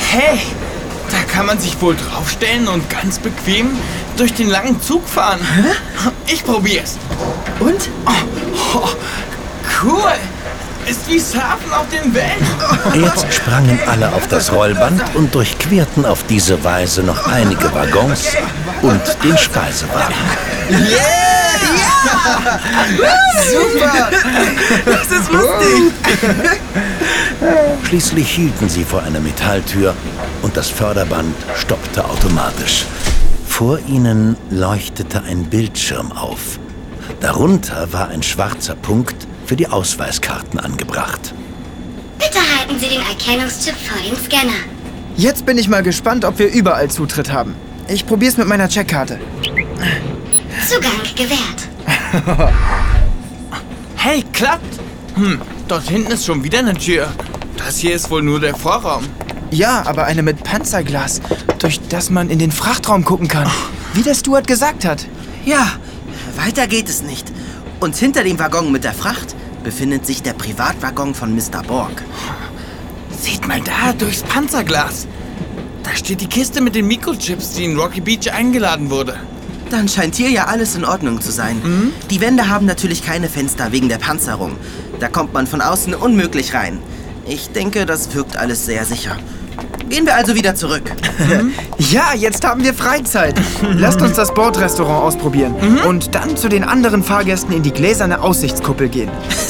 Hey, da kann man sich wohl draufstellen und ganz bequem durch den langen Zug fahren. Ich probier's. Und? Oh, cool. Ist wie Surfen auf den Wellen. Jetzt sprangen alle auf das Rollband und durchquerten auf diese Weise noch einige Waggons und den Speisewagen. Super! Das ist lustig! Schließlich hielten sie vor einer Metalltür und das Förderband stoppte automatisch. Vor ihnen leuchtete ein Bildschirm auf. Darunter war ein schwarzer Punkt für die Ausweiskarten angebracht. Bitte halten Sie den Erkennungschip vor den Scanner. Jetzt bin ich mal gespannt, ob wir überall Zutritt haben. Ich probier's mit meiner Checkkarte. Zugang gewährt. Hey, klappt. Dort hinten ist schon wieder eine Tür. Das hier ist wohl nur der Vorraum. Ja, aber eine mit Panzerglas, durch das man in den Frachtraum gucken kann. Wie der Steward gesagt hat. Ja, weiter geht es nicht. Und hinter dem Waggon mit der Fracht befindet sich der Privatwaggon von Mr. Borg. Seht mal da, durchs Panzerglas. Da steht die Kiste mit den Mikrochips, die in Rocky Beach eingeladen wurde. Dann scheint hier ja alles in Ordnung zu sein. Die Wände haben natürlich keine Fenster wegen der Panzerung. Da kommt man von außen unmöglich rein. Ich denke, das wirkt alles sehr sicher. Gehen wir also wieder zurück. Ja, jetzt haben wir Freizeit. Lasst uns das Bordrestaurant ausprobieren. Und dann zu den anderen Fahrgästen in die gläserne Aussichtskuppel gehen.